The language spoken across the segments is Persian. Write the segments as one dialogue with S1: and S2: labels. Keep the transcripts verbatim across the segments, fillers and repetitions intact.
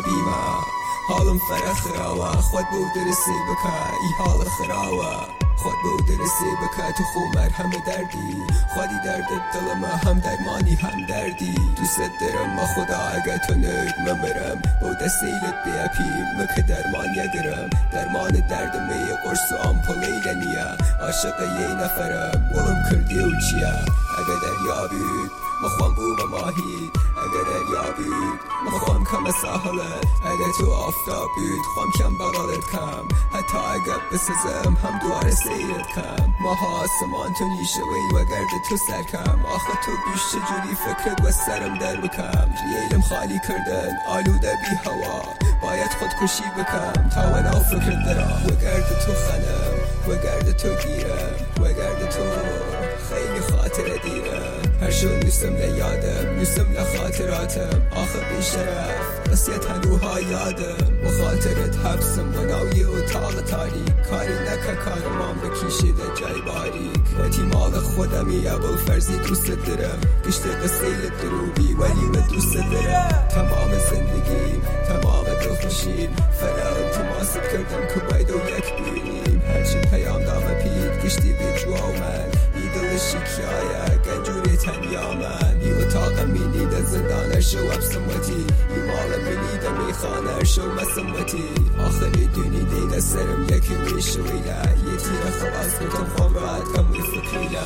S1: بیمه حالم فرا خراوه خود بود درسی بکه ای حال خراوه خود بود درسی بکه تو خو مرهم دردی خودی درد دلم هم درمانی هم دردی دوست دارم ما خدا اگه تو نید ممرم بود سیلت بیپیم مکه درمان یگرم درمان درد می قرص و آمپولی لنیه عاشق یه نفرم ولم کردی و چیه اگه دریا بود مخوام بو و ماهی اگه دریا بود مخوام کم ساحله اگه تو آفتاب بود خوام کم بغلت کم حتی اگه بسزم هم دوار سیرت کم ماها آسمان تو نیشوی و گرد تو سرکم آخه تو بیش چجوری فکرت و سرم در بکم ریلم خالی کردن آلوده بی هوا باید خودکشی بکم تا و نو فکر درم و گرد تو خنم و گرد تو گیرم و گرد تو خیلی خاطر دیرم هر شو نوسم لیادم نوسم لخاطراتم آخه بی شرف قصیت هنوها یادم و خاطرت حبسم و ناوی اتاق تاریک کاری نکه کارمان بکیشیده جای باریک و تی مال خودمی ابو فرزی دوست دارم گشت قصیل دروبی ولی به دوست دارم تمام زندگیم تمام دلخوشیم فرام تماسب کردم که باید و یک بینیم هرچی پیام دام پید گشتی به جو آمد دل شکایه گنجوری تنیا من ای اتاق مینی ده زندان شو ابسمتی ای مال مینی ده میخانه شو مسمتی آخری دونی دیده سرم یکی میشویله یه تیر خلاص بکن خوام راحت کم می فکریله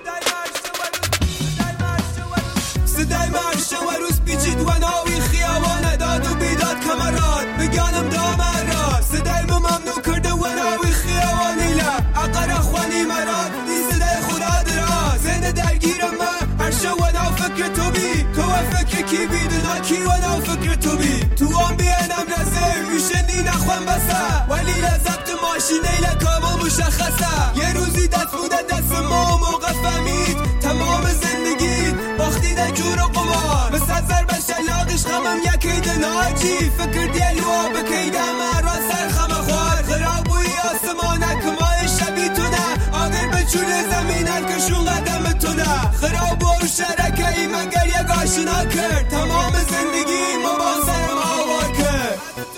S1: صدای مرش و روز بیچید و ناوی خیابانه داد و بیداد کمرات بگانم دامن را صدای ممنوع کرده و ناوی خیابانی له اقرا خوانی مراد دی صدای خدا درا زنده درگیرم من هر شو و ناو فکر تو بی تو و فکر کی بیدنا کی و ناو فکر تو بی تو هم بیانم نظر میشنی نخوام بسه ولی لذت ماشینه لکامل مشخصه یه روزی دست بوده دست ما موقع فهمید تمام زندگی باختی ده جور و قمار مثل زر بشلاقش خمم یکی دناجی فکر دیلوا بکیده من را سر خم خوار خرابوی آسمانه کمای شبی تو نه آگر به چول زمینه کشون قدم تو نه خرابو و شرکه ای من گر یک آشنا کرد تمام زندگی ما با سرم آوار کرد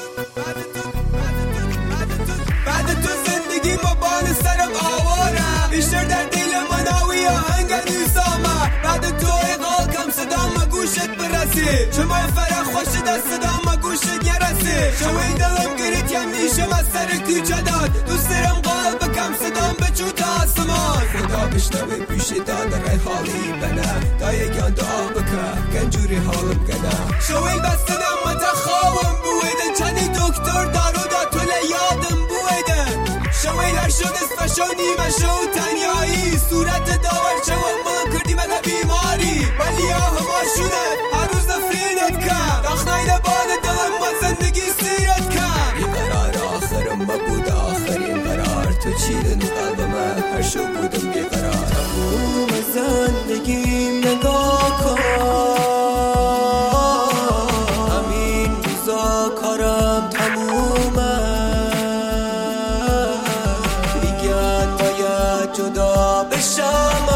S1: بعد تو زندگی ما بان سرم آواره بیشتر در دل مناوی آهنگ نیسامه بعد تو اقال کم صدا ما گوشت برسی چما فرق خوش دست صدا ما گوشت گرسی شوی دلم گریت یم نیشم از سر کوچه داد دوست دارم قلب کم صدام بچو تا آسمان خدا بشنوی پیش داد رای حالی بنه دا یکان دعا بکن گنجوری حالم گنه شوی بستنم متخواهم بویدن چنی دکتر دارو دا طول یادم بویدن شوی هر شو نصف شو نیمه شو تنیایی صورت داور شو ملم کردی مگه بیماری ولی آهما شده هر روز نفرینت کن داخنای نباد دلم با زندگی سیرت کن بیقرار آخرم ما بود آخرین قرار تو چیدن قلب من هر شو بودم بیقرار تموم زندگیم نگاه کن همین روزا کارم تمومه دیگر باید جدا بشم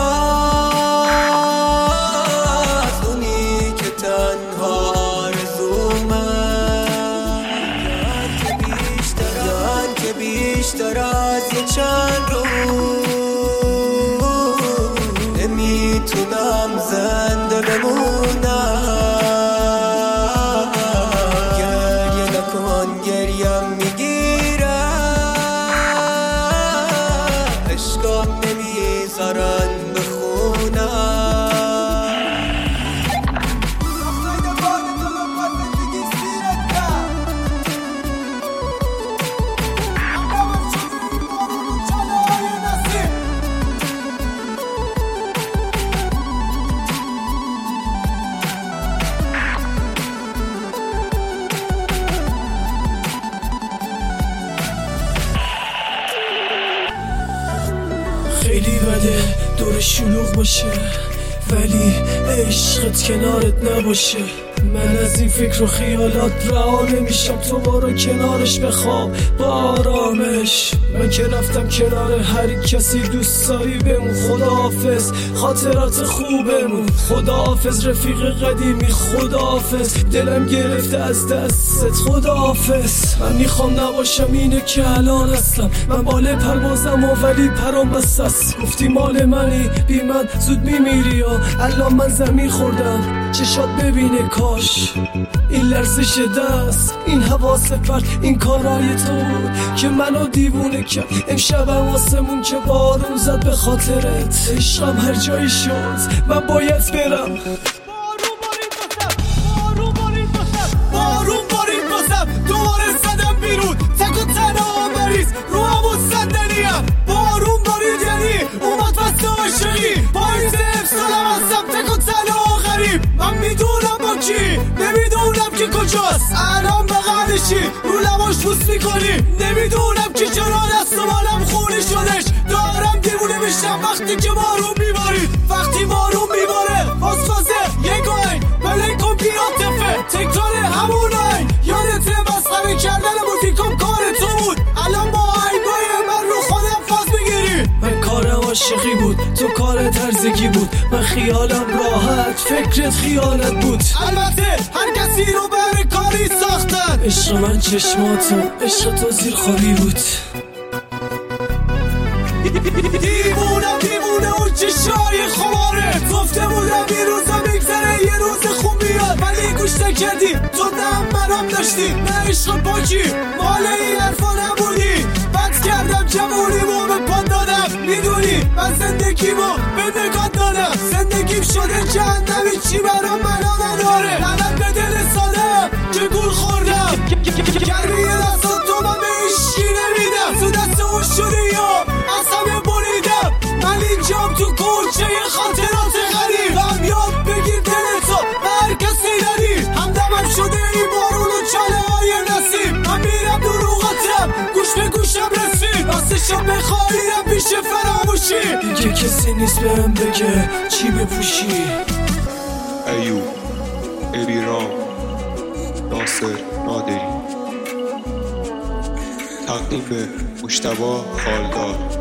S1: از اونی که تنها آرزومه دیگر که بیشتر از یه چند روز نمیتونم زنده بمونم گریه نکن گریم میگیرم عشقام نمیذارن بخونم
S2: خیلی بده دور شلوغ باشه ولی ای عشقت کنارت نباشه. من از این فکر و خیالات رها نمیشم، تو برو کنارش بخواب با آرامش. من که رفتم کنار هر کسی دوست داری بمون. خداحافظ خاطرات خوبمون، خداحافظ رفیق قدیمی، خداحافظ دلم گرفته از دستت، خداحافظ. من میخوام نباشم اینه که الان هستم، من بال پروازم و ولی پرام بس است. گفتی مال منی بی من زود میمیری، الان من زمین خوردم چشات ببینه کاش. این لرزش دست، این حواس پرت، این کارای تو بود که منو دیوونه کرد. امشبم آسمون که بارون زد به خاطرت، عشقم هر جایی شد من باید برم.
S3: بارون بارید بازم دوباره زدم بیرون، تک و تنها مریض رو همون صندلیم. بارون بارید یعنی اومد وسط عاشقی، پاییز افسالم هستم تک و تنها غریب. من میدونم با کی، نمیدونم که کجاست، الان بغلشی رو لباش بوس میکنی. نمیدونم که چرا دست و بالم خونی شدش، دارم دیوونه بشم وقتی که بارون میبارید. وقتی بارون میباره فاسفازه یه گاین بله کمپیاتفه تکرار همون آین. یادت مسخره کردن موزیکم کار تو بود، الان با آینای من رو خودم فاز میگیری.
S2: من کارم عاشقی بود، تو کار ترزگی بود. من خیالم راحت، فکرت خیالت بود.
S3: البته هر کسی رو بر کاری ساختن.
S2: عشق من چشماتو، عشق تو زیر خوری بود.
S3: دیوونم دیوونه اون چشای خماره، گفته بودم این روزا میگذره یه روز خوب میاد، ولی گوش نکردی. تو نه منم داشتی نه عشق پاکی، مال این حرفا نبودی. بد کردم جوونیمو به پا دادم، میدونی من زندگیمو به نگاه دادم. زندگیم شده جهنمی چی برام منا نداره. لعنت به دل سادم که گول خوردم، گرمی دستان تو من به عشقی نمیدم. تو دست اون شدی یا از همه بریدم. من اینجام تو کوچه خاطرات غریب، هم یاد بگیر دلتو به هر کسی ندی. همدمم شده این بارون و چاله های نسیم. من میرم دروغاتم گوش به گوشم رسید، راستشم بخواهیم پیش فراموشی.
S2: دیگه کسی نیست بهم بگه چی بپوشی.
S4: ایوب، علیرام، ناصر نادری. تقدیم به مجتبی خالدار.